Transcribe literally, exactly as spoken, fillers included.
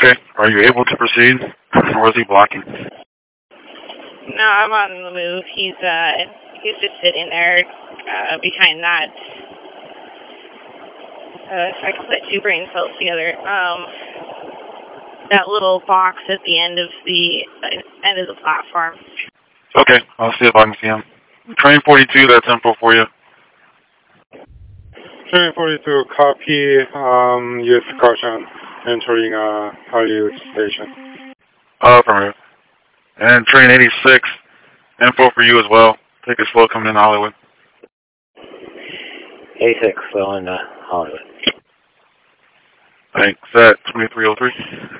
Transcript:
Okay. Are you able to proceed, or is he blocking? No, I'm on the move. He's uh, he's just sitting there uh, behind that. Uh, if I can put two brain cells together, um, that little box at the end of the uh, end of the platform. Okay, I'll see if I can see him. Train forty-two, that's info for you. Train forty-two, copy. Um, use caution entering uh, Hollywood station. Uh, affirmative. And train eighty-six, info for you as well. Take it slow coming in Hollywood. eighty-six, slow in uh, Hollywood. Thanks. At twenty-three oh three.